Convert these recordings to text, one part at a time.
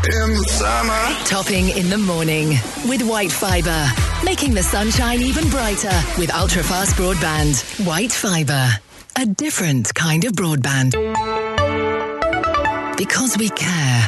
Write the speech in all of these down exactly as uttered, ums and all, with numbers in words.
in the summer. Topping in the morning with White Fibre. Making the sunshine even brighter with ultra-fast broadband. White Fibre. A different kind of broadband. Because we care.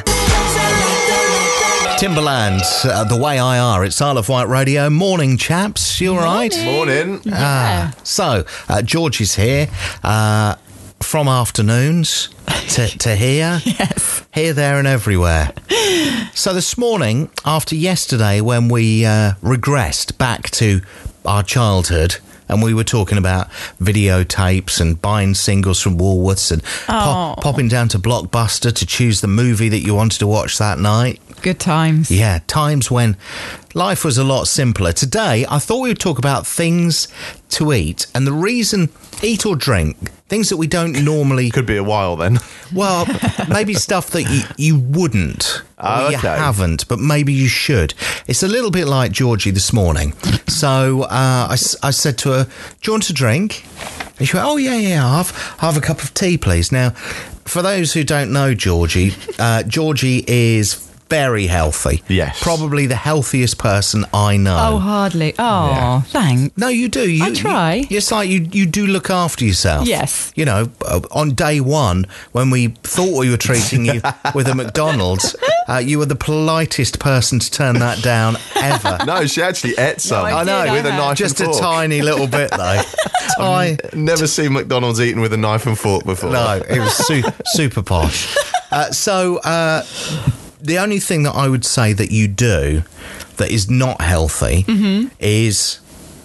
Timberland, uh, The Way I Are. It's Isle of Wight Radio. Morning, chaps. You all right? Morning. Yeah. Ah, so, uh, George is here. Uh, from afternoons to, to here. Yes. Here, there and everywhere. So this morning, after yesterday when we uh, regressed back to our childhood and we were talking about videotapes and buying singles from Woolworths and pop, popping down to Blockbuster to choose the movie that you wanted to watch that night. Good times. Yeah, times when life was a lot simpler. Today, I thought we would talk about things to eat and the reason, eat or drink, things that we don't normally... Could be a while then. Well, maybe stuff that you, you wouldn't, Oh, or you okay. haven't, but maybe you should. It's a little bit like Georgie this morning. So uh, I, s- I said to her, do you want a drink? And she went, oh, yeah, yeah, I'll have, I'll have a cup of tea, please. Now, for those who don't know Georgie, uh, Georgie is very healthy. Yes. Probably the healthiest person I know. Oh, hardly. Oh, Yeah. thanks. No, you do. You, I try. You, it's like you, you do look after yourself. Yes. You know, uh, on day one, when we thought we were treating you with a McDonald's, uh, you were the politest person to turn that down ever. No, she actually ate some. I I know, did, I with a have. knife Just a and fork. tiny little bit, though. Tiny. Never seen McDonald's eaten with a knife and fork before. No, it was su- super posh. Uh, so, uh, the only thing that I would say that you do that is not healthy is...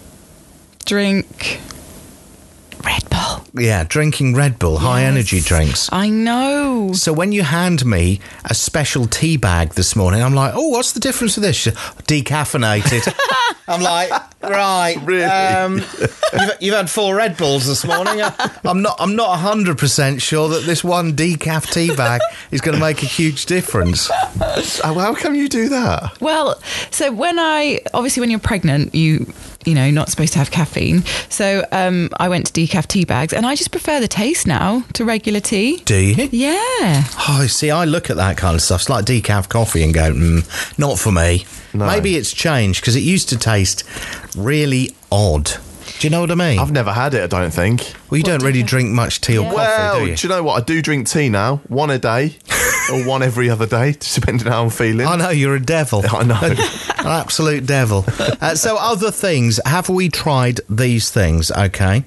Drink Red Bull. Yeah, drinking Red Bull, high Yes. energy drinks. I know. So when you hand me a special tea bag this morning, I'm like, oh, what's the difference with this? She said, decaffeinated. I'm like, right, Really? um, you've, you've had four Red Bulls this morning. I- I'm not, I'm not one hundred percent sure that this one decaf tea bag is going to make a huge difference. Oh, how come you do that? Well, so when I, obviously when you're pregnant, you, you know, not supposed to have caffeine. So um, I went to decaf tea bags and I just prefer the taste now to regular tea. Do you? Yeah. Oh, see, I look at that kind of stuff. It's like decaf coffee and go, mm, not for me. No. Maybe it's changed because it used to taste really odd. Do you know what I mean? I've never had it, I don't think. well, you don't really drink much tea or coffee, Well, do do you? you know what? I do drink tea now. One a day. Or one every other day, just depending on how I'm feeling. I know, you're a devil. I know. An absolute devil. Uh, so, other things. Have we tried these things? Okay.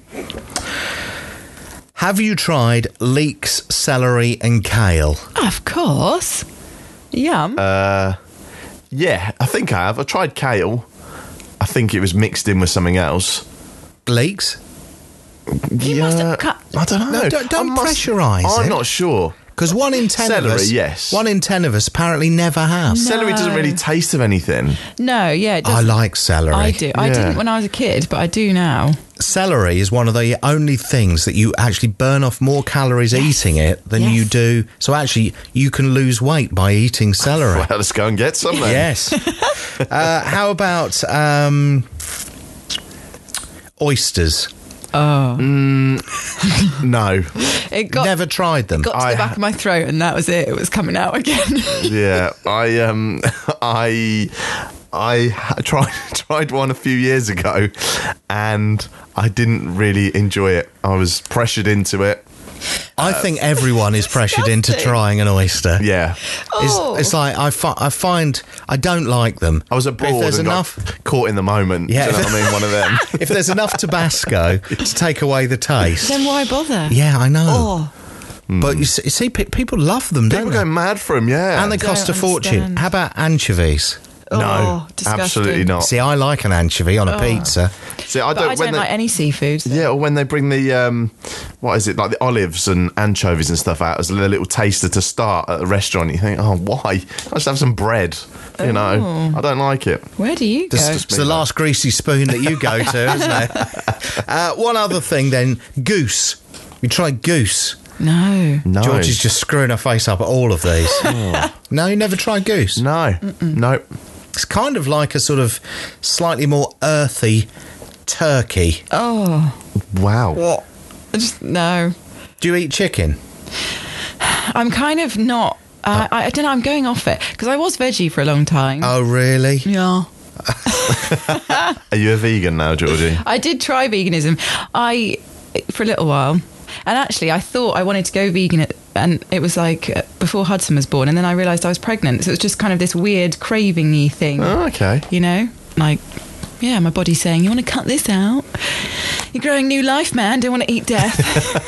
Have you tried leeks, celery, and kale? Of course. Yum. Uh, yeah, I think I have. I tried kale. I think it was mixed in with something else. Leeks? You yeah, must have cut- I don't know. No, don't- don't I must- pressurise I'm it. not sure. Because one in ten Celery, of us, yes. one in ten of us apparently never have. Celery doesn't really taste of anything. No, yeah. It I doesn't. like celery. I do. I Yeah. didn't when I was a kid, but I do now. Celery is one of the only things that you actually burn off more calories eating it than Yes. you do. So actually, you can lose weight by eating celery. Well, let's go and get some then. Yes. uh, how about um, oysters? Oh. No. It got, Never tried them. got to I the back ha- of my throat and that was it. It was coming out again. Yeah, I um, I I ha- tried tried one a few years ago, and I didn't really enjoy it. I was pressured into it. I think everyone is pressured into disgusting. trying an oyster. Yeah, Oh. It's, it's like I, fi- I find I don't like them. I was But abroad If there's and enough, got caught in the moment. Yeah. Do you know what I mean? One of them. if there's enough Tabasco to take away the taste. Then why bother? Yeah, I know. Oh, But you see, you see, pe- people love them, don't People they? go mad for them. Yeah, And they don't cost a fortune. understand. How about anchovies? oh, no, disgusting. absolutely not. See, I like an anchovy on a pizza. See, I But don't. I when don't they, like any seafood. so- Yeah, or when they bring the um, what is it, like the olives and anchovies and stuff out as a little taster to start at a restaurant, you think, oh, why? I just have some bread. You know, I don't like it. Where do you go? It's the last greasy spoon that you go to, isn't it? Uh, one other thing then, goose. You tried goose. No. No, George is just screwing her face up at all of these. No, you never tried goose? no, no. It's kind of like a sort of slightly more earthy turkey. Oh. Wow. What? I just, no. Do you eat chicken? I'm kind of not Uh, I, I don't know. I'm going off it because I was veggie for a long time. Oh, really? Yeah. Are you a vegan now, Georgie? I did try veganism. I for a little while, and actually, I thought I wanted to go vegan, at, and it was like uh, before Hudson was born, and then I realised I was pregnant. So it was just kind of this weird craving-y thing. Oh, okay. You know, like. Yeah, my body's saying, you want to cut this out? You're growing new life, man. Don't want to eat death.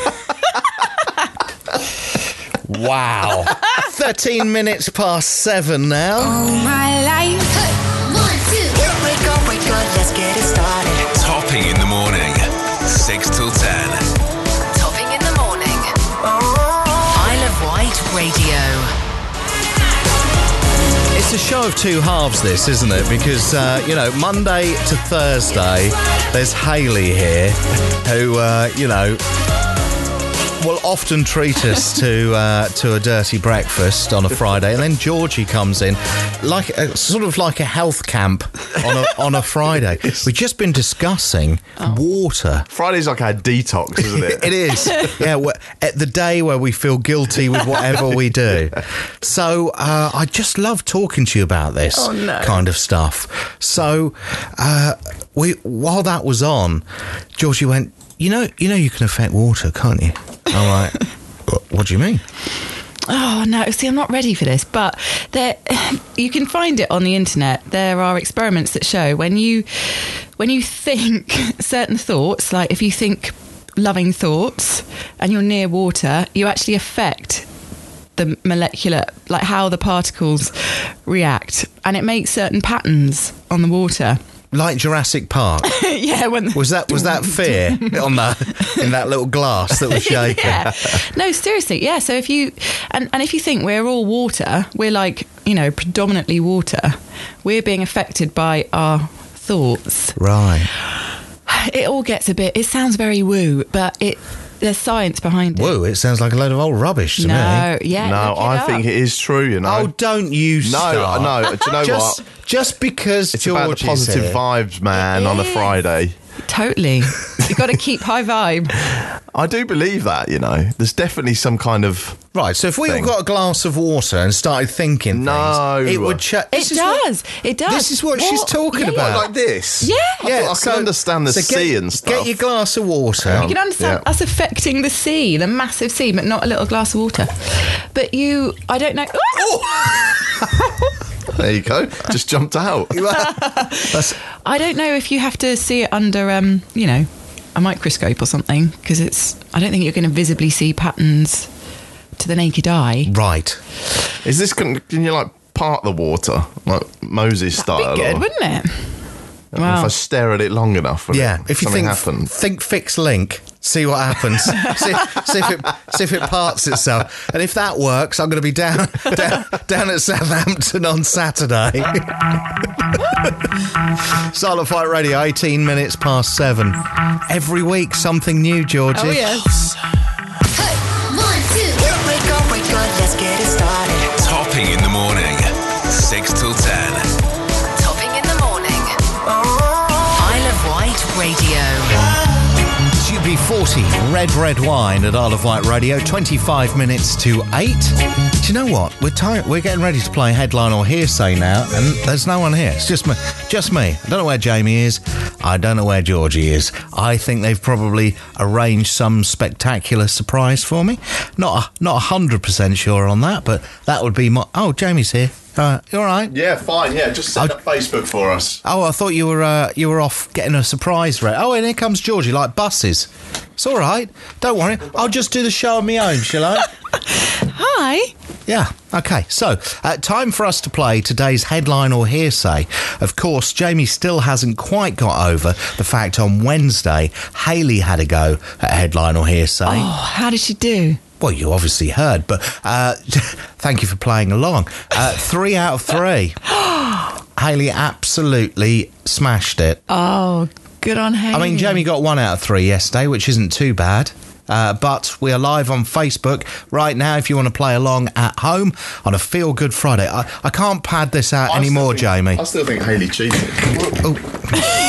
Wow. thirteen minutes past seven now. All my life. Hey, one, two. Here we go, we go, let's get it started. Topping in the morning, six till ten. Topping in the morning. Isle of Wight Radio. It's a show of two halves, this, isn't it? Because, uh, you know, Monday to Thursday, there's Hayley here, who, uh, you know, will often treat us to uh, to a dirty breakfast on a Friday, and then Georgie comes in, like a, sort of like a health camp on a on a Friday. We've just been discussing oh. water. Friday's like our detox, isn't it? It is. Yeah, at the day where we feel guilty with whatever we do. So uh, I just love talking to you about this oh, no. kind of stuff. So uh, we while that was on, Georgie went, You know, you know, you can affect water, can't you? I'm like, what, what do you mean? Oh, no. See, I'm not ready for this, but there, you can find it on the internet. There are experiments that show when you, when you think certain thoughts, like if you think loving thoughts and you're near water, you actually affect the molecular, like how the particles react. And it makes certain patterns on the water. Like Jurassic Park. Yeah, when was that was that fear on that in that little glass that was shaking? Yeah. No, seriously, yeah. So if you and, and if you think we're all water, we're like, you know, predominantly water. We're being affected by our thoughts. Right. It all gets a bit. It sounds very woo, but it. There's science behind it. Whoa, it sounds like a load of old rubbish to no, me. Yeah, no, look it I up. think it is true, you know. Oh, don't you No, start. no, do you know just, what? Just because It's George about the positive is here. vibes, man, It on a is. Friday. Totally. You've got to keep high vibe. I do believe that, you know. There's definitely some kind of... Right, so if we all thing. got a glass of water and started thinking No. things, it would... Ch- It this is does. What, it does. This is what, she's talking Yeah, about. yeah. Like this? Yeah. I, Yeah, thought- I so- can understand the so sea get, and stuff. Get your glass of water. You can understand Yeah. us affecting the sea, the massive sea, but not a little glass of water. But you, I don't know. There you go. Just jumped out. That's, I don't know if you have to see it under, um, you know, a microscope or something, because it's. I don't think you're going to visibly see patterns to the naked eye. right. Is this... Can, can you, like, part the water? Like Moses style? That'd be good, or- wouldn't it? If Wow. I stare at it long enough, will Yeah, it, if you something think happen? think fixed link, see what happens. see, see if it see if it parts itself, and if that works, I'm going to be down down, down at Southampton on Saturday. Silent Fight Radio, eighteen minutes past seven. Every week, something new, Georgie. Oh yes. Hey, one, two. Here we go, we go, let's get it started. Topping in the morning, six till ten. Topping in the morning. Isle of Wight Radio. U B forty, red, red wine at Isle of Wight Radio, twenty-five minutes to eight. Do you know what? We're tired. We're getting ready to play Headline or Hearsay now, and there's no one here. It's just me. Just me. I don't know where Jamie is. I don't know where Georgie is. I think they've probably arranged some spectacular surprise for me. Not a, not one hundred percent sure on that, but that would be my... Oh, Jamie's here. Uh, you all right? Yeah, fine. Yeah, just set I'd- up Facebook for us. Oh, I thought you were uh, you were off getting a surprise. Re- oh, and here comes Georgie, like buses. It's all right. Don't worry. I'll just do the show on my own, shall I? Hi. Yeah. Okay. So, uh, time for us to play today's Headline or Hearsay. Of course, Jamie still hasn't quite got over the fact on Wednesday, Hayley had a go at Headline or Hearsay. Oh, how did she do? Well, you obviously heard, but uh, thank you for playing along. Uh, three out of three. Hayley absolutely smashed it. Oh, good on Hayley. I mean, Jamie got one out of three yesterday, which isn't too bad. Uh, but we are live on Facebook right now if you want to play along at home on a Feel Good Friday. I, I can't pad this out anymore, Jamie. I still think Hayley cheated. Oh,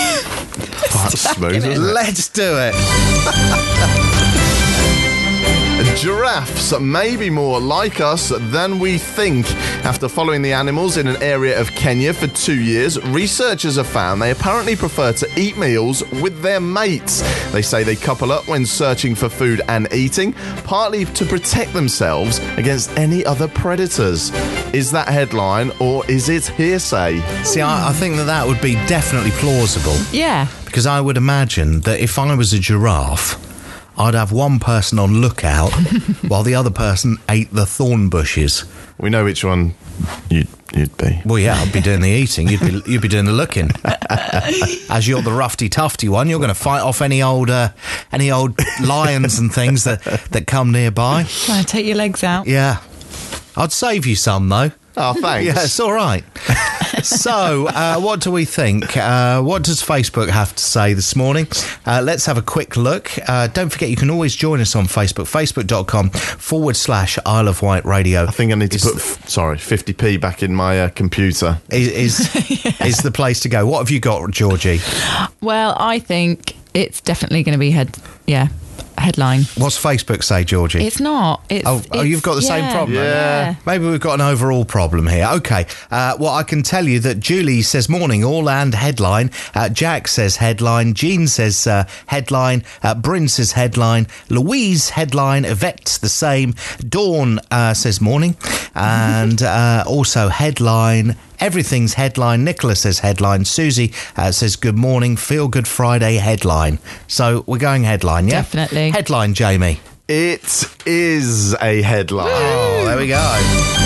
That's smooth, isn't it? let's do it. Giraffes may be more like us than we think. After following the animals in an area of Kenya for two years, researchers have found they apparently prefer to eat meals with their mates. They say they couple up when searching for food and eating, partly to protect themselves against any other predators. Is that headline or is it hearsay? See, I, I think that that would be definitely plausible. Yeah. Because I would imagine that if I was a giraffe, I'd have one person on lookout while the other person ate the thorn bushes. We know which one you'd, you'd be. Well, yeah, I'd be doing the eating. You'd be you'd be doing the looking. As you're the roughy tufty one, you're going to fight off any old uh, any old lions and things that, that come nearby. Trying to take your legs out. Yeah, I'd save you some though. Oh, thanks. Yeah, it's all right. So, uh, what do we think? Uh, what does Facebook have to say this morning? Uh, let's have a quick look. Uh, don't forget, you can always join us on Facebook, facebook.com forward slash Isle of Wight Radio. I think I need to is, put, f- sorry, fifty p back in my uh, computer. Is, is, yeah. is the place to go. What have you got, Georgie? Well, I think it's definitely going to be head, yeah, headline. What's Facebook say, Georgie? It's not. It's, oh, it's, oh, you've got the yeah, same problem. Yeah. Maybe we've got an overall problem here. Okay. Uh, well, I can tell you that Julie says morning, all and headline. Uh, Jack says headline. Jean says uh, headline. Uh, Bryn says headline. Louise headline. Yvette's the same. Dawn uh, says morning. And uh, also headline. Everything's headline. Nicola says headline. Susie uh, says good morning. Feel Good Friday headline. So we're going headline, yeah? Definitely. Headline, Jamie. It is a headline. Oh, there we go.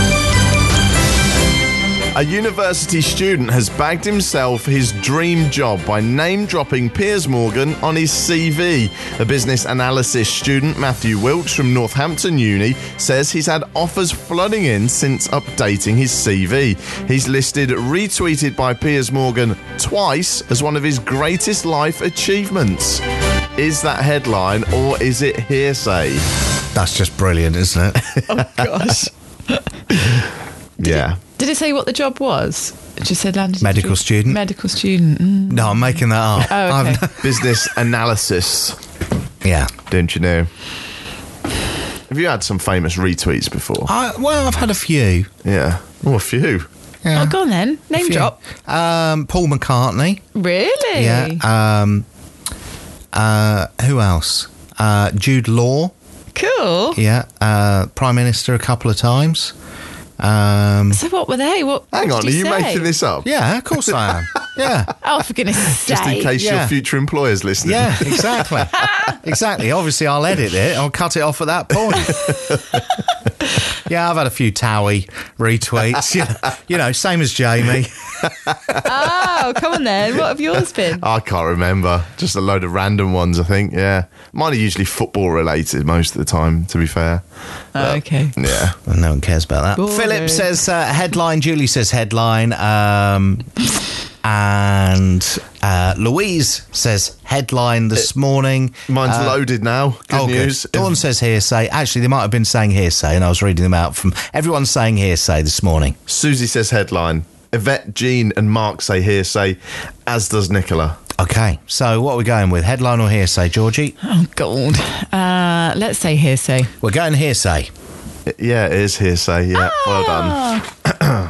A university student has bagged himself his dream job by name-dropping Piers Morgan on his C V. A business analysis student, Matthew Wilkes from Northampton Uni, says he's had offers flooding in since updating his C V. He's listed retweeted by Piers Morgan twice as one of his greatest life achievements. Is that headline or is it hearsay? That's just brilliant, isn't it? Oh, gosh. Yeah. Did it say what the job was? It just said landed Medical job. student. Medical student. Mm. No, I'm making that up. Oh, okay. I've- Business analysis. yeah. Don't you know? Have you had some famous retweets before? I, well, I've had a few. Yeah. Oh, a few. Oh, go on then. A Name few. drop. Um, Paul McCartney. Really? Yeah. Um, uh, who else? Uh, Jude Law. Cool. Yeah. Uh, Prime Minister a couple of times. Um, So what were they? What? Hang what on, are did you say? making this up? yeah, of course I am. Yeah. Oh, for goodness sake. Just in case Yeah. your future employer's listening. Yeah, exactly. exactly. Obviously, I'll edit it. I'll cut it off at that point. Yeah, I've had a few Towie retweets. You know, you know, same as Jamie. Oh, come on then. What have yours been? I can't remember. Just a load of random ones, I think. Yeah. Mine are usually football related most of the time, to be fair. Oh, okay. Yeah. Well, no one cares about that. Boring. Philip says uh, headline. Julie says headline. Um, and uh, Louise says headline this morning. Mine's Uh, loaded now. Good oh, news. Good. Dawn says hearsay. Actually, they might have been saying hearsay, and I was reading them out from everyone's saying hearsay this morning. Susie says headline. Yvette, Jean and Mark say hearsay, as does Nicola. Okay, so what are we going with? Headline or hearsay, Georgie? Oh, God. Uh, let's say hearsay. We're going hearsay. Yeah, it is hearsay. Yeah, well done.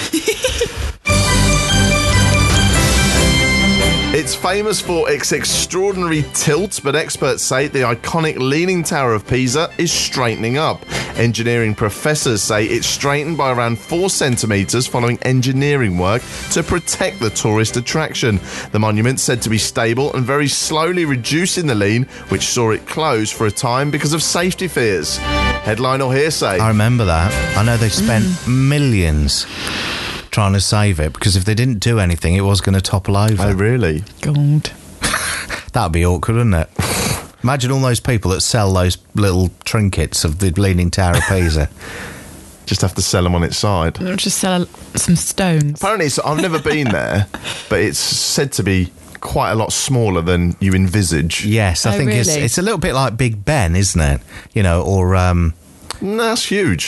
It's famous for its extraordinary tilt, but experts say the iconic Leaning Tower of Pisa is straightening up. Engineering professors say it's straightened by around four centimetres following engineering work to protect the tourist attraction. The monument's said to be stable and very slowly reducing the lean, which saw it close for a time because of safety fears. Headline or hearsay? I remember that. I know they spent Mm. millions trying to save it, because if they didn't do anything, it was going to topple over. Oh, really? God. That'd be awkward, wouldn't it? Imagine all those people that sell those little trinkets of the Leaning Tower of Pisa. Just have to sell them on its side. We'll just sell some stones. Apparently, it's, I've never been there, but it's said to be quite a lot smaller than you envisage. Yes, I Oh, think it's really? it's a little bit like Big Ben, isn't it? You know, or um, No, that's huge.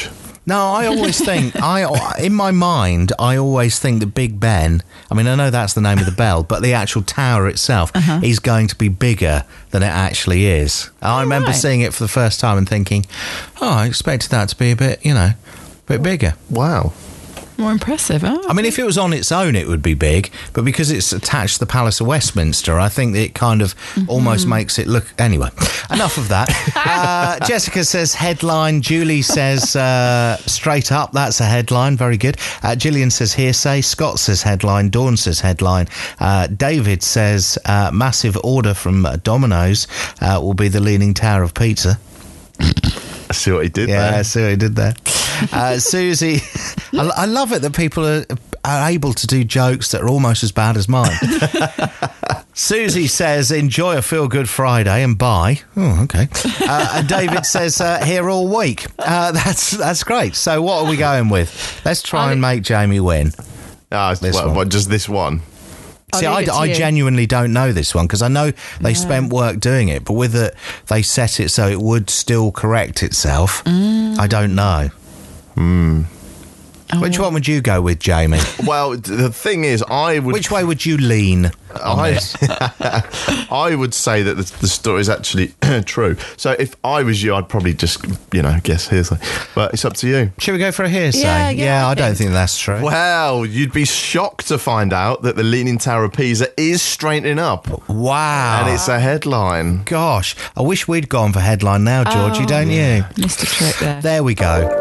No, I always think, I in my mind, I always think that Big Ben, I mean, I know that's the name of the bell, but the actual tower itself uh-huh. is going to be bigger than it actually is. I remember right. seeing it for the first time and thinking, oh, I expected that to be a bit, you know, a bit bigger. Wow. More impressive, huh? I mean, if it was on its own, it would be big, but because it's attached to the Palace of Westminster, I think that it kind of mm-hmm. almost makes it look... Anyway, enough of that. uh, Jessica says headline. Julie says uh, straight up, that's a headline. Very good. Uh, Gillian says hearsay. Scott says headline. Dawn says headline. Uh, David says uh, massive order from uh, Domino's uh, will be the Leaning Tower of Pizza. I see what he did yeah, there. Yeah, I see what he did there. Uh, Susie, I, I love it that people are, are able to do jokes that are almost as bad as mine. Susie says, enjoy a feel-good Friday and bye. Oh, okay. Uh, and David says, uh, here all week. Uh, that's that's great. So what are we going with? Let's try and make Jamie win. Oh, this what, one. what, just this one? See, I, I genuinely don't know this one because I know they yeah. spent work doing it, but with it, they set it so it would still correct itself. Mm. I don't know. Hmm. Oh. Which one would you go with, Jamie? Well, the thing is, I would... Which way would you lean on I, this? I would say that the, the story is actually true. So if I was you, I'd probably just, you know, guess hearsay. But it's up to you. Should we go for a hearsay? Yeah, yeah, I, I don't think. think that's true. Well, you'd be shocked to find out that the Leaning Tower of Pisa is straightening up. Wow. And it's a headline. Gosh, I wish we'd gone for headline now, Georgie, oh, don't you? Missed a trick there. There we go.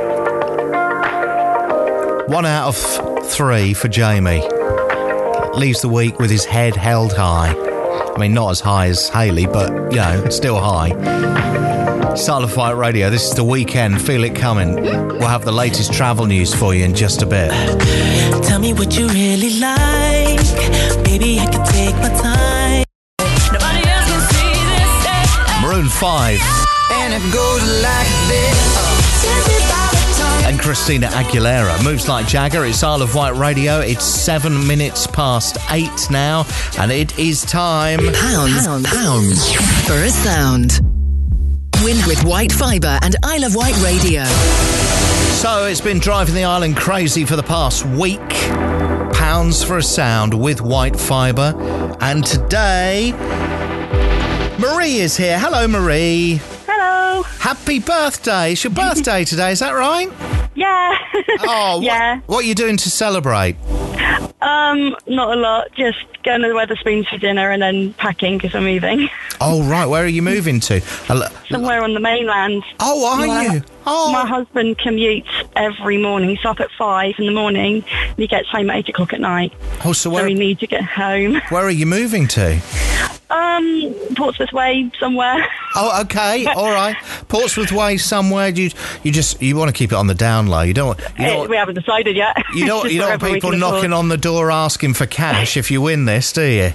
One out of three for Jamie. Leaves the week with his head held high. I mean, not as high as Hayley, but, you know, still high. Silent Fight Radio, this is the weekend. Feel it coming. We'll have the latest travel news for you in just a bit. Tell me what you really like. Baby, I can take my time. Nobody else can see this. Maroon five. And it goes like this. And Christina Aguilera. Moves Like Jagger. It's Isle of Wight Radio. It's seven minutes past eight now. And it is time... Pounds, pounds, pounds for a sound. Win with White Fibre and Isle of Wight Radio. So it's been driving the island crazy for the past week. Pounds for a sound with White Fibre. And today... Marie is here. Hello, Marie. Hello. Happy birthday. It's your birthday today, is that right? Yeah. Oh, what, yeah. What are you doing to celebrate? Um, not a lot. Just going to the Wetherspoons for dinner and then packing because I'm moving. Oh, right. Where are you moving to? Somewhere on the mainland. Oh, are my, you? Oh. My husband commutes every morning. He's up at five in the morning and he gets home at eight o'clock at night. Oh, so where, so we need to get home. Where are you moving to? Um, Portsmouth Way, somewhere. Oh, okay, all right. Portsmouth Way, somewhere. You, you just you want to keep it on the down low. You don't. You don't we haven't decided yet. You don't. Just You don't want wherever we people can knocking afford. on the door asking for cash if you win this, do you?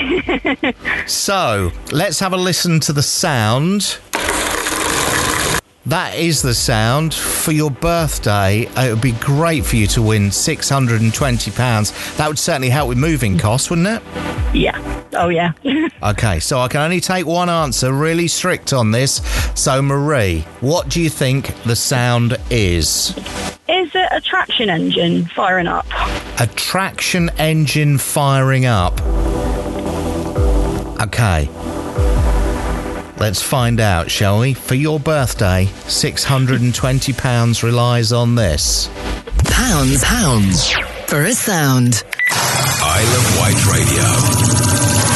So let's have a listen to the sound. That is the sound for your birthday. It would be great for you to win six hundred and twenty pounds. That would certainly help with moving costs, wouldn't it? Yeah. Oh, yeah. Okay, so I can only take one answer, really strict on this. So, Marie, what do you think the sound is? Is it a traction engine firing up? A traction engine firing up. Okay. Let's find out, shall we? For your birthday, six hundred and twenty pounds relies on this. Pounds, pounds for a sound. Isle of Wight Radio.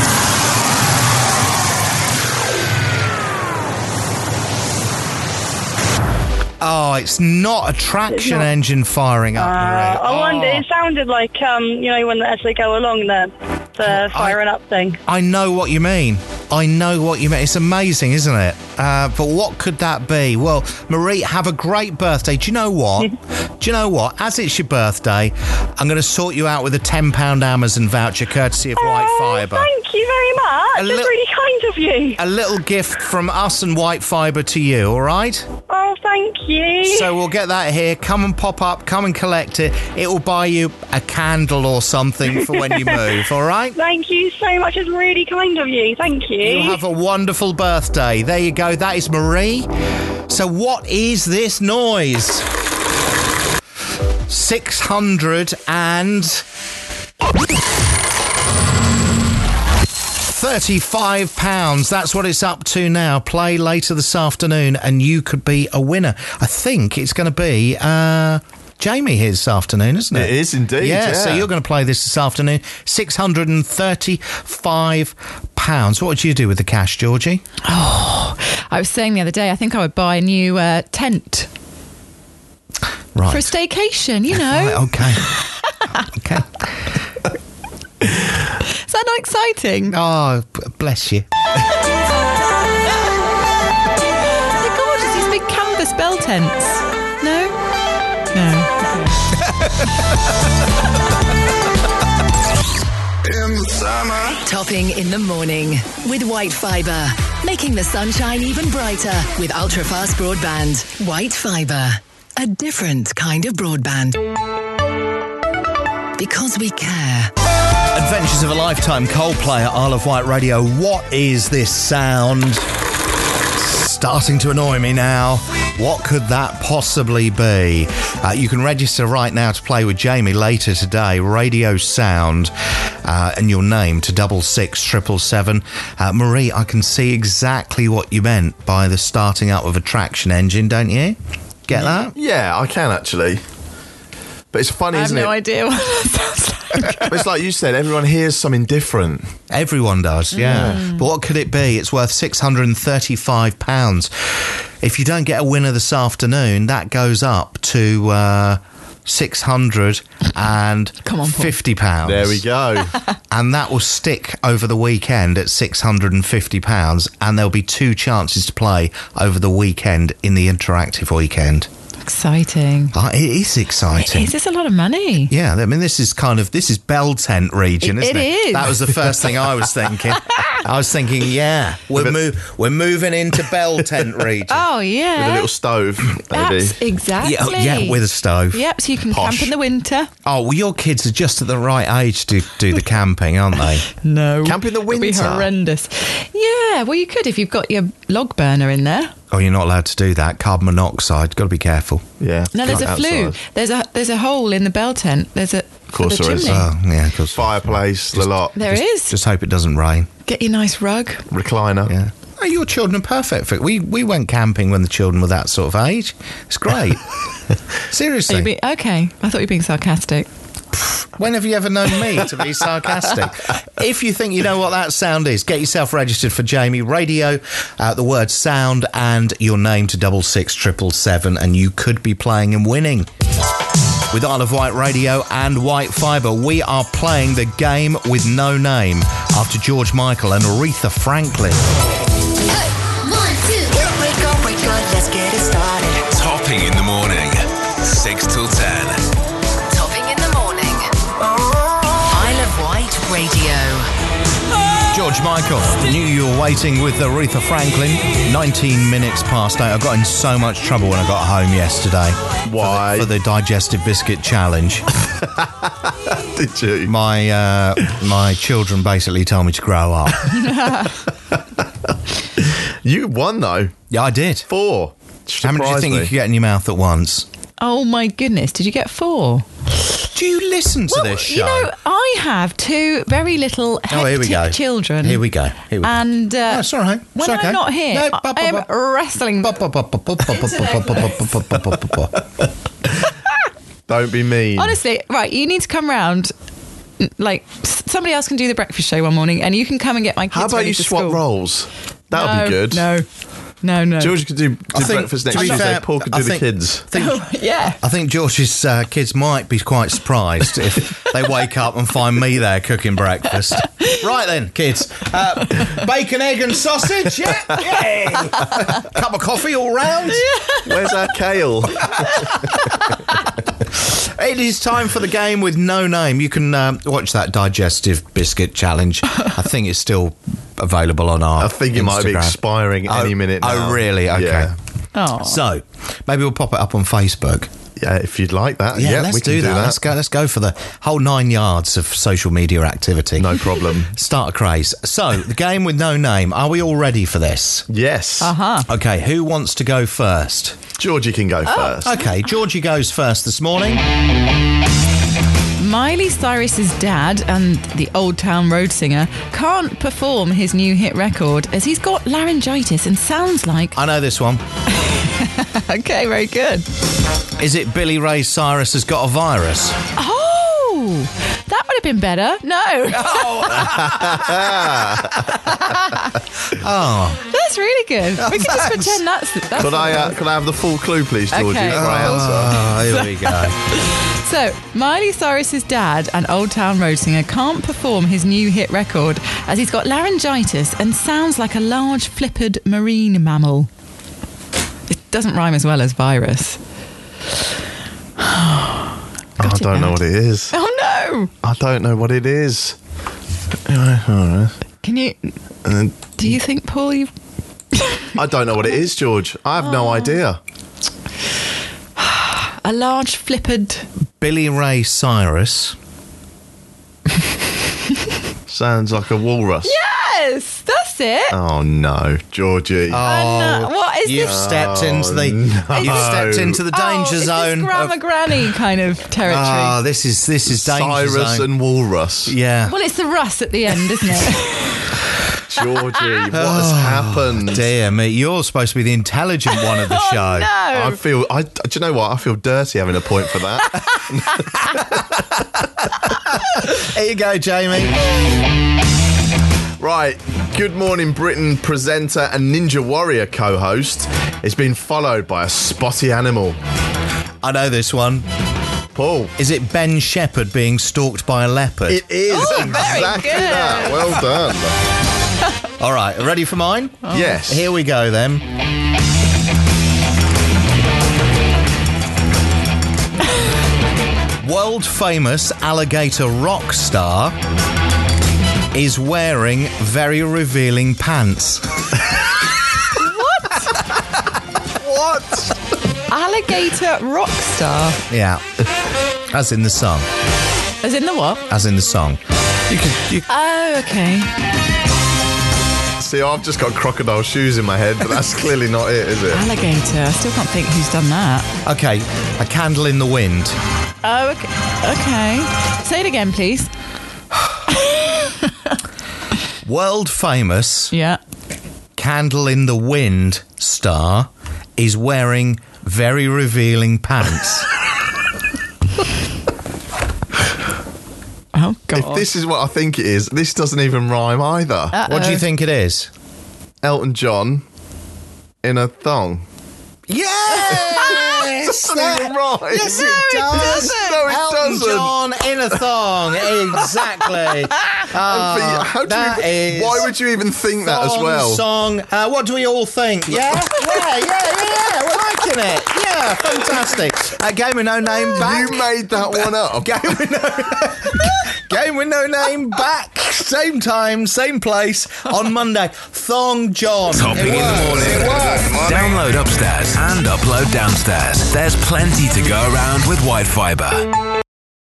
Oh, it's not a traction not. engine firing up, Uh, Marie. I wonder, Oh. it sounded like, um, you know, when as they go along, the, the firing up thing. I know what you mean. I know what you mean. It's amazing, isn't it? Uh, but what could that be? Well, Marie, have a great birthday. Do you know what? Do you know what? As it's your birthday, I'm going to sort you out with a ten pounds Amazon voucher courtesy of White Oh, Fibre. thank you very much. A That's li- really kind of you. A little gift from us and White Fibre to you, all right? Oh, thank you. So we'll get that here. Come and pop up. Come and collect it. It will buy you a candle or something for when you move, all right? Thank you so much. It's really kind of you. Thank you. You have a wonderful birthday. There you go. That is Marie. So what is this noise? six hundred thirty-five pounds. That's what it's up to now. Play later this afternoon and you could be a winner. I think it's going to be uh, Jamie here this afternoon, isn't it? It is indeed, yeah. So you're going to play this this afternoon. six hundred thirty-five pounds. What would you do with the cash, Georgie? Oh, I was saying the other day, I think I would buy a new uh, tent. Right. For a staycation, you know. Right, okay. Okay. Is that not exciting? Oh, b- bless you. They're gorgeous, these big canvas bell tents. No? No. In the summer. Topping in the morning with White Fibre. Making the sunshine even brighter with ultra-fast broadband. White Fibre. A different kind of broadband. Because we care. Adventures of a Lifetime, Coldplay at Isle of Wight Radio. What is this sound? Starting to annoy me now. What could that possibly be? Uh, you can register right now to play with Jamie later today. Radio Sound uh, and your name to double six triple seven. Uh, Marie, I can see exactly what you meant by the starting up of a traction engine, don't you? Get that? Yeah, I can actually. But it's funny, I have isn't no it? idea what that sounds like. But it's like you said, everyone hears something different. Everyone does, yeah. Mm. But what could it be? It's worth six hundred thirty-five pounds. If you don't get a winner this afternoon, that goes up to uh, six hundred fifty pounds. There we go. And that will stick over the weekend at six hundred fifty pounds, and there'll be two chances to play over the weekend in the interactive weekend. Exciting. Oh, it is exciting. Is this a lot of money? Yeah, I mean, this is kind of, this is bell tent region, It- isn't it? it is. That was the first thing I was thinking. I was thinking, yeah, we're, move, we're moving into bell tent region. Oh, yeah. With a little stove, maybe. That's exactly. Yeah, oh, yeah, with a stove. Yep, so you can Posh. camp in the winter. Oh, well, your kids are just at the right age to do the camping, aren't they? No. Camp in the It'd be winter? horrendous. Yeah, well, you could if you've got your log burner in there. Oh, you're not allowed to do that. Carbon monoxide. Got to be careful. Yeah. No, there's a outside. flue. There's a there's a hole in the bell tent. There's a of course for the there is. chimney. Oh, yeah, of course. Fireplace, the lot. There is. Just hope it doesn't rain. Get your nice rug. Recliner. Yeah. Oh, your children are perfect for it. We, we went camping when the children were that sort of age. It's great. Are Seriously. you be- okay, I thought you were being sarcastic. When have you ever known me to be sarcastic? If you think you know what that sound is, get yourself registered for Jamie Radio, uh, the word sound and your name to double six triple seven, and you could be playing and winning. With Isle of Wight Radio and White Fibre, we are playing the game with no name after George Michael and Aretha Franklin. One, two. Here we go, we go, let's get it started. Topping in the morning. six till ten. Topping in the morning. Isle of Wight Radio. George Michael, knew you were waiting with Aretha Franklin. nineteen minutes past eight. I got in so much trouble when I got home yesterday. Why? For the, for the digestive biscuit challenge. Did you? My uh, my children basically told me to grow up. You won, though. Yeah, I did. Four. How many do you think you could get in your mouth at once? Oh my goodness, did you get four? Do you listen to Well, this show? you know, I have two very little Oh, here we hectic go. children. Here we go. Here we go. And uh, No, it's all right. It's when okay. I'm not here, No, I bu- bu- am bu- wrestling. Don't be mean. Honestly, right, you need to come round. Like, s- somebody else can do the breakfast show one morning, and you can come and get my kids How about ready you for swap school. roles? That would No, be good. No, no, no. George could do, do I think, breakfast next to be Tuesday. fair, Paul could I do the think- kids. yeah. I think George's uh, kids might be quite surprised if they wake up and find me there cooking breakfast. Right then, kids. Uh, bacon, egg and sausage, yeah? Yay! Cup of coffee all round? Where's our kale? It is time for the game with no name. You can um, watch that digestive biscuit challenge. I think it's still available on our I think it might be Instagram. expiring any Oh, minute now. Oh, really? Okay. Yeah. Oh. So, maybe we'll pop it up on Facebook. Yeah, if you'd like that. Yeah, Yeah, let's we can do, do that. that. Let's go. Let's go for the whole nine yards of social media activity. No problem. Start a craze. So, the game with no name. Are we all ready for this? Yes. Uh-huh. Okay, who wants to go first? Georgie can go first. Okay, Georgie goes first this morning. Miley Cyrus's dad and the Old Town Road singer can't perform his new hit record as he's got laryngitis and sounds like... I know this one. Okay, very good. Is it Billy Ray Cyrus has got a virus? Oh, that would have been better. No. Oh. That's really good. We can just thanks. pretend that's... that's Could I, uh, could I have the full clue, please, Georgie? Okay. For my answer? Oh, here we go. So, Miley Cyrus's dad and Old Town Road singer can't perform his new hit record as he's got laryngitis and sounds like a large flippered marine mammal. It doesn't rhyme as well as virus. I don't it know bad. what it is. Oh no! I don't know what it is. Anyway, all right. Can you... And then, Do you think, Paul, you've... I don't know what it is, George. I have no idea. A large flippered... Billy Ray Cyrus. Sounds like a walrus. Yes! That's it! Oh no, Georgie. Uh, no, what is You've this? stepped into the no. you've stepped into the danger oh, is zone. This Grandma of- Granny kind of territory. Ah, this is this is danger Cyrus zone. and walrus. Yeah. Well, it's the Russ at the end, isn't it? Georgie, what has happened? Dear me, you're supposed to be the intelligent one of the oh, show. no! I feel. I. Do you know what? I feel dirty having a point for that. Here you go, Jamie. Right. Good Morning Britain presenter and Ninja Warrior co-host has been followed by a spotty animal. I know this one. Paul. Is it Ben Shepherd being stalked by a leopard? It is Oh, very exactly good. that. Well done. All right, ready for mine? Yes. Here we go then. World famous alligator rock star is wearing very revealing pants. What? Alligator rock star. Yeah. As in the song. As in the what? As in the song. You could, you, Oh, okay. See, I've just got crocodile shoes in my head, but that's clearly not it, is it? Alligator. I still can't think who's done that. okay, a candle in the wind. Oh, okay. Okay. Say it again, please. World famous Yeah. candle in the wind star is wearing very revealing pants. Oh, God. If this is what I think it is, this doesn't even rhyme either. What do you think it is? Elton John in a thong. Yes! Doesn't even rhyme. Yes, it does. No, it Elton doesn't. John in a thong. Exactly. Ah, How do that you, is why would you even think that as thong well? Song. Uh, what do we all think? Yeah? yeah, yeah, yeah, yeah. We're liking it. Yeah, fantastic. Uh, Game with No Name back. You made that one up. Game with no Game with No Name back. Same time, same place on Monday. Thong John. Topping in the morning. Download upstairs and upload downstairs. There's plenty to go around with White Fibre.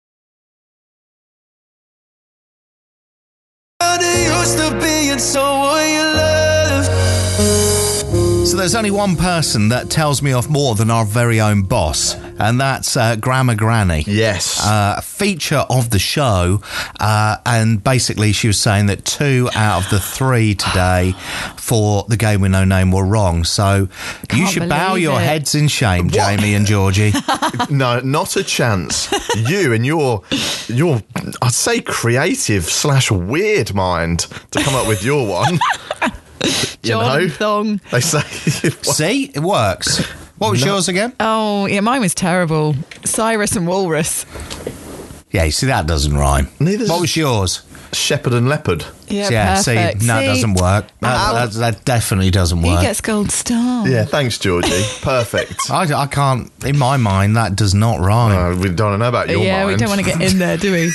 So there's only one person that tells me off more than our very own boss, and that's uh, Grandma Granny. Yes. Uh, a feature of the show, uh, and basically she was saying that two out of the three today for the Game with No Name were wrong. So you Can't should bow believe your it. heads in shame, Jamie and Georgie. No, not a chance. You and your, your, I'd say creative slash weird mind to come up with your one. You John know, Thong. they say. See, it works. What was yours again? Oh, yeah, mine was terrible. Cyrus and Walrus. Yeah, you see, that doesn't rhyme. Neither What does- was yours? Shepherd and leopard. Yeah, yeah, perfect. see, no, it See? doesn't work. That, that, that definitely doesn't He work. gets gold star. Yeah, thanks, Georgie. Perfect. I, I can't, in my mind, that does not rhyme. Uh, we don't know about your yeah, mind. we don't want to get in there, do we?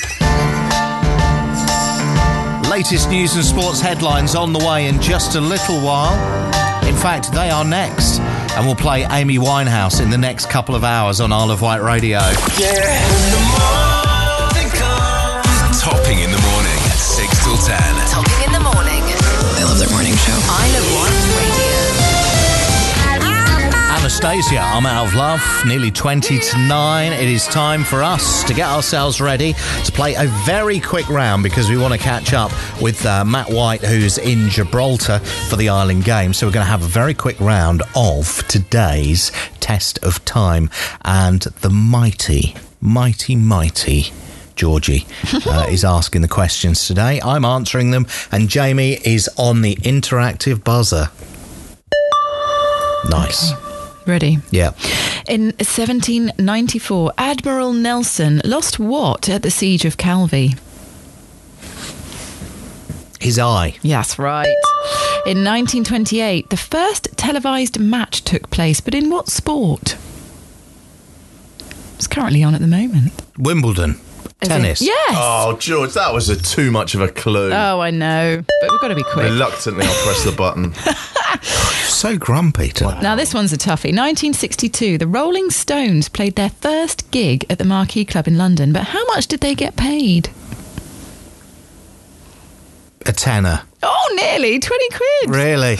Latest news and sports headlines on the way in just a little while. In fact, they are next. And we'll play Amy Winehouse in the next couple of hours on Isle of Wight Radio. Topping in the morning, six till ten. Topping in the morning. I love that morning show. Isle of Wight Radio. Anna Anastasia, I'm Out of Love, nearly twenty to nine. It is time for us to get ourselves ready to play a very quick round because we want to catch up with uh, Matt White, who's in Gibraltar for the Island Games. So we're going to have a very quick round of today's test of time. And the mighty, mighty, mighty Georgie uh, is asking the questions today. I'm answering them, and Jamie is on the interactive buzzer. Nice. Okay. Ready? Yeah. In seventeen ninety-four, Admiral Nelson lost what at the Siege of Calvi? His eye. Yes, right. In nineteen twenty-eight, the first televised match took place, but in what sport? It's currently on at the moment. Wimbledon. Is Tennis. it? Yes. Oh, George, that was a too much of a clue. Oh, I know. But we've got to be quick. Reluctantly, I'll press the button. So grumpy today. Now, this one's a toughie. nineteen sixty-two, the Rolling Stones played their first gig at the Marquee Club in London, but how much did they get paid? A tenner. Oh, nearly. twenty quid. Really?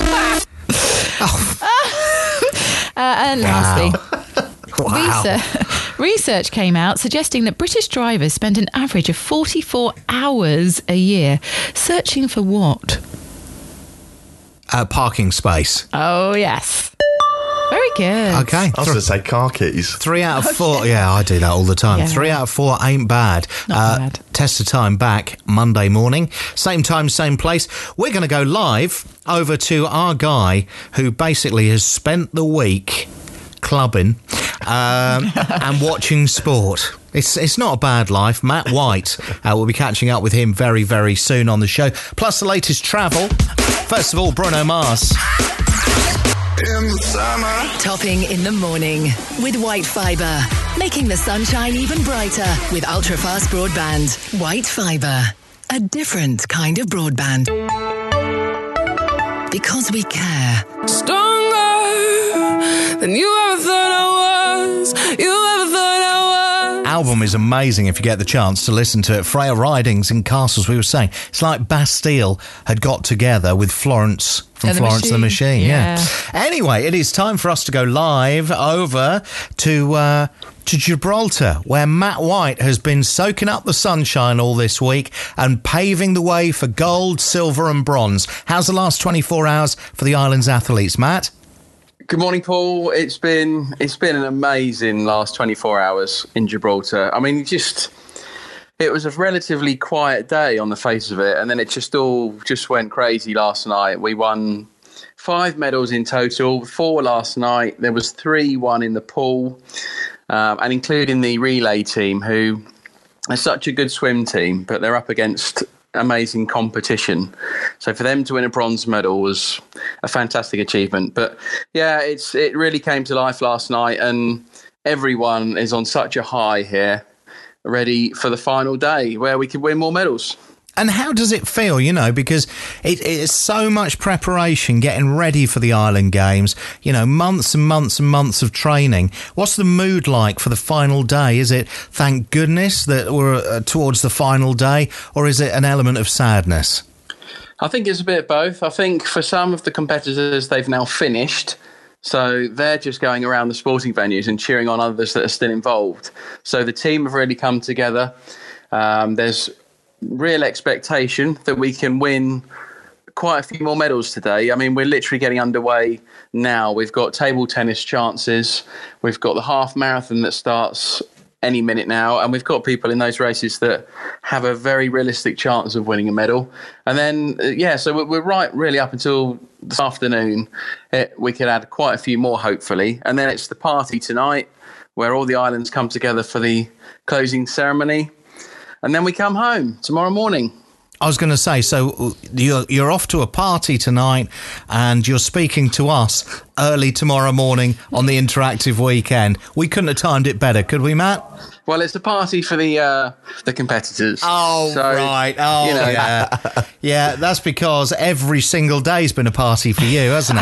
uh, and lastly... Wow. Research, research came out suggesting that British drivers spend an average of forty-four hours a year searching for what? A parking space. Oh, yes. Very good. Okay. I was going to say car keys. Three out of four. Yeah, I do that all the time. Yeah. Three out of four ain't bad. Not bad. Test of time back Monday morning. Same time, same place. We're going to go live over to our guy who basically has spent the week clubbing um, and watching sport. It's it's not a bad life. Matt White, uh, we'll be catching up with him very, very soon on the show. Plus the latest travel. First of all, Bruno Mars. In the summer. Topping in the morning with White Fibre. Making the sunshine even brighter with ultra-fast broadband. White Fibre. A different kind of broadband. Because we care. Stronger than you ever thought I was. You ever thought I was. Album is amazing if you get the chance to listen to it. Freya Ridings in Castles, we were saying. It's like Bastille had got together with Florence from Yeah, the Florence the Machine. Machine. Yeah. Yeah. Anyway, it is time for us to go live over to uh, to Gibraltar, where Matt White has been soaking up the sunshine all this week and paving the way for gold, silver and bronze. How's the last twenty-four hours for the island's athletes, Matt? Good morning, Paul. It's been it's been an amazing last twenty-four hours in Gibraltar. I mean, just it was a relatively quiet day on the face of it, and then it just all just went crazy last night. We won five medals in total, four last night. There was three won in the pool, um, and including the relay team, who are such a good swim team, but they're up against amazing competition. So for them to win a bronze medal was a fantastic achievement. But yeah, it's it really came to life last night, and everyone is on such a high here, ready for the final day where we could win more medals. And how does it feel, you know, because it, it's so much preparation, getting ready for the Island Games, you know, months and months and months of training. What's the mood like for the final day? Is it, thank goodness that we're uh, towards the final day, or is it an element of sadness? I think it's a bit of both. I think for some of the competitors, they've now finished. So they're just going around the sporting venues and cheering on others that are still involved. So the team have really come together. Um, there's real expectation that we can win quite a few more medals today. I mean, we're literally getting underway now. We've got table tennis chances. We've got the half marathon that starts any minute now. And we've got people in those races that have a very realistic chance of winning a medal. And then, uh, yeah, so we're right really up until this afternoon. It, we could add quite a few more, hopefully. And then it's the party tonight where all the islands come together for the closing ceremony. And then we come home tomorrow morning. I was going to say, so you're, you're off to a party tonight and you're speaking to us early tomorrow morning on the interactive weekend. We couldn't have timed it better, could we, Matt? Well, it's a party for the uh, the competitors. Oh, so, right. Oh, you know. yeah. Yeah, that's because every single day's been a party for you, hasn't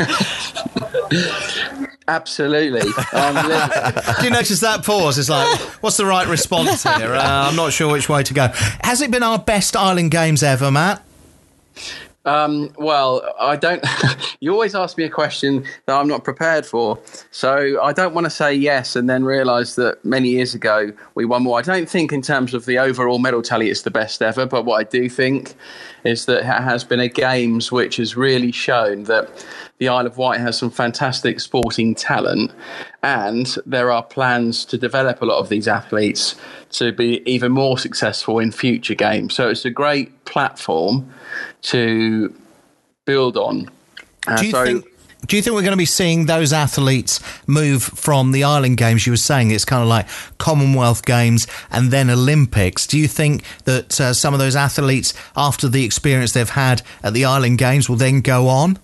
it? Absolutely. Um, Do you notice that pause? It's like, what's the right response here? Uh, I'm not sure which way to go. Has it been our best Island Games ever, Matt? Um, well, I don't. You always ask me a question that I'm not prepared for, so I don't want to say yes and then realise that many years ago we won more. I don't think, in terms of the overall medal tally, it's the best ever. But what I do think is that it has been a games which has really shown that the Isle of Wight has some fantastic sporting talent, and there are plans to develop a lot of these athletes to be even more successful in future games. So it's a great platform to build on. Uh, do you so, think? Do you think we're going to be seeing those athletes move from the Island Games? You were saying it's kind of like Commonwealth Games and then Olympics. Do you think that uh, some of those athletes, after the experience they've had at the Island Games, will then go on?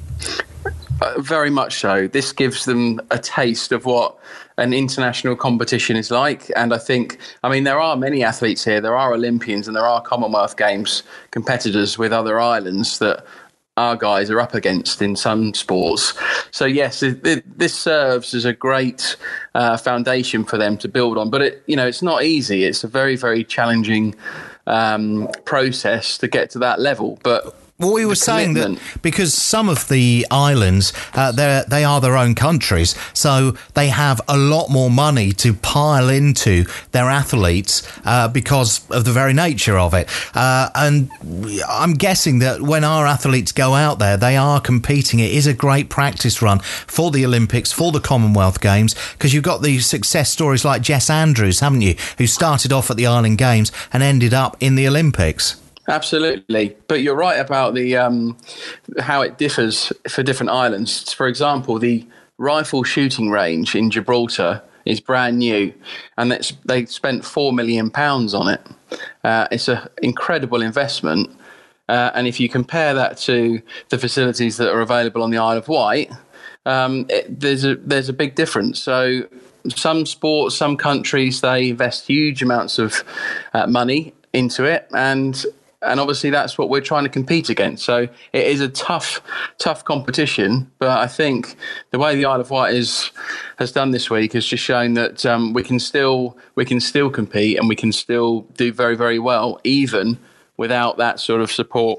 Uh, very much so. This gives them a taste of what an international competition is like. And I think, I mean, there are many athletes here. There are Olympians and there are Commonwealth Games competitors with other islands that our guys are up against in some sports. So, yes, it, it, this serves as a great uh, foundation for them to build on. But, it, you know, it's not easy. It's a very, very challenging um, process to get to that level. But well, we were saying that because some of the islands, uh, they are their own countries, so they have a lot more money to pile into their athletes uh, because of the very nature of it. Uh, and I'm guessing that when our athletes go out there, they are competing. It is a great practice run for the Olympics, for the Commonwealth Games, because you've got these success stories like Jess Andrews, haven't you, who started off at the Island Games and ended up in the Olympics. Absolutely, but you're right about the um, how it differs for different islands. For example, the rifle shooting range in Gibraltar is brand new, and it's, they spent four million pounds on it. Uh, it's an incredible investment, uh, and if you compare that to the facilities that are available on the Isle of Wight, um, it, there's a there's a big difference. So some sports, some countries, they invest huge amounts of uh, money into it, and And obviously that's what we're trying to compete against. So it is a tough, tough competition. But I think the way the Isle of Wight is, has done this week has just shown that um, we can still we can still compete and we can still do very, very well, even without that sort of support.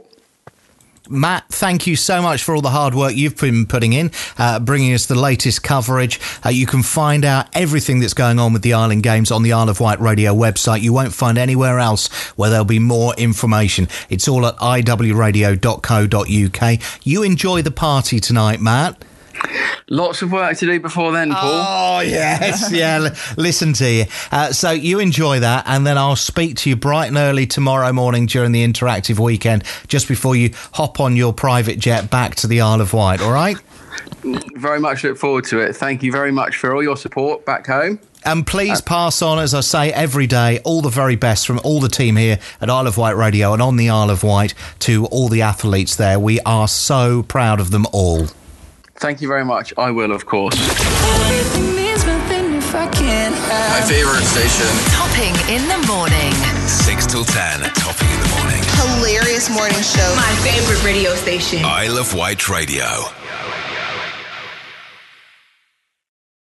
Matt, thank you so much for all the hard work you've been putting in, uh, bringing us the latest coverage. Uh, you can find out everything that's going on with the Island Games on the Isle of Wight radio website. You won't find anywhere else where there'll be more information. It's all at i w radio dot co dot u k. You enjoy the party tonight, Matt. Lots of work to do before then, Paul. Oh, yes. Yeah, l- listen to you. Uh, so you enjoy that, and then I'll speak to you bright and early tomorrow morning during the interactive weekend, just before you hop on your private jet back to the Isle of Wight, all right? Very much look forward to it. Thank you very much for all your support back home. And please pass on, as I say every day, all the very best from all the team here at Isle of Wight Radio and on the Isle of Wight to all the athletes there. We are so proud of them all. Thank you very much. I will, of course. My favourite station. Topping in the morning. six till ten. Topping in the morning. Hilarious morning show. My favourite radio station. Isle of Wight Radio.